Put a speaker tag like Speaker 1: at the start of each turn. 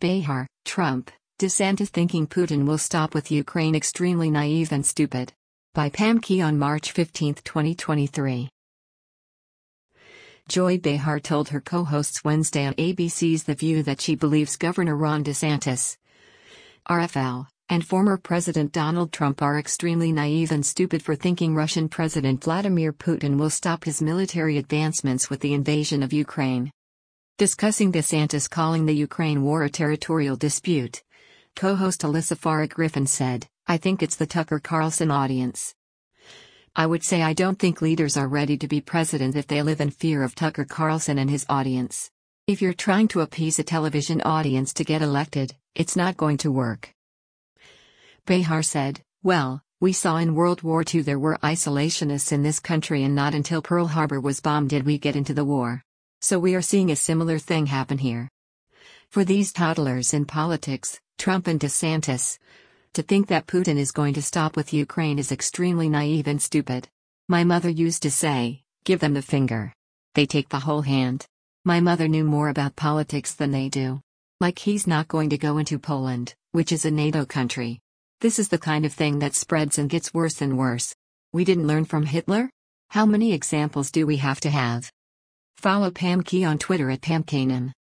Speaker 1: Behar, Trump, DeSantis thinking Putin will stop with Ukraine extremely naive and stupid. By Pam Key on March 15, 2023. Joy Behar told her co-hosts Wednesday on ABC's The View that she believes Governor Ron DeSantis, RFL, and former President Donald Trump are extremely naive and stupid for thinking Russian President Vladimir Putin will stop his military advancements with the invasion of Ukraine. Discussing DeSantis calling the Ukraine war a territorial dispute, co-host Alyssa Farah Griffin said, "I think it's the Tucker Carlson audience. I would say I don't think leaders are ready to be president if they live in fear of Tucker Carlson and his audience. If you're trying to appease a television audience to get elected, it's not going to work." Behar said, "Well, we saw in World War II there were isolationists in this country, and not until Pearl Harbor was bombed did we get into the war. So we are seeing a similar thing happen here. For these toddlers in politics, Trump and DeSantis, to think that Putin is going to stop with Ukraine is extremely naive and stupid. My mother used to say, give them the finger. They take the whole hand. My mother knew more about politics than they do. Like he's not going to go into Poland, which is a NATO country. This is the kind of thing that spreads and gets worse and worse. We didn't learn from Hitler? How many examples do we have to have?" Follow Pam Key on Twitter at PamKanem.